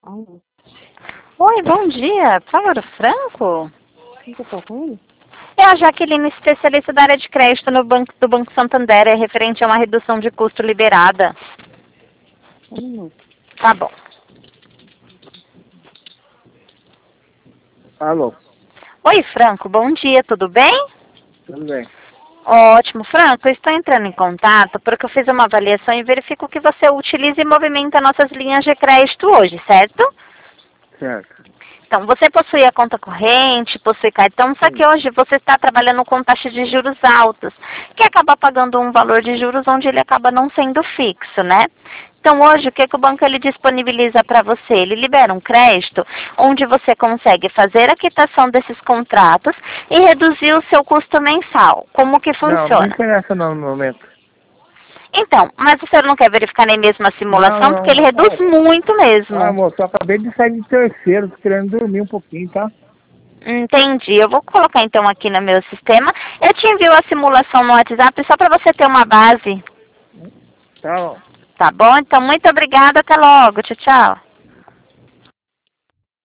Alô, Oi, bom dia. Por favor, o Franco? quem que eu tô com ele? É a Jaqueline, especialista da área de crédito no banco, do Banco Santander, é referente a uma redução de custo liberada. Um minuto. Tá bom. Alô, Oi, Franco, bom dia, tudo bem? tudo bem? Ótimo, Franco, eu estou entrando em contato porque eu fiz uma avaliação e verifico que você utiliza e movimenta nossas linhas de crédito hoje, certo? Certo. Então, você possui a conta corrente, possui cartão, só que hoje você está trabalhando com taxa de juros altos, que acaba pagando um valor de juros onde ele acaba não sendo fixo, né? Então, hoje, o que o banco ele disponibiliza para você? Ele libera um crédito onde você consegue fazer a quitação desses contratos e reduzir o seu custo mensal. Como que Não funciona? interessa não no momento. Então, mas você não quer verificar nem mesmo a simulação, porque ele reduz muito mesmo. Ah, moço, eu acabei de sair de terceiro, tô querendo dormir um pouquinho, tá? Entendi. Eu vou colocar então aqui no meu sistema. Eu te envio a simulação no WhatsApp só para você ter uma base. Tá bom. Tá bom? Então, muito obrigada. Até logo. Tchau, tchau.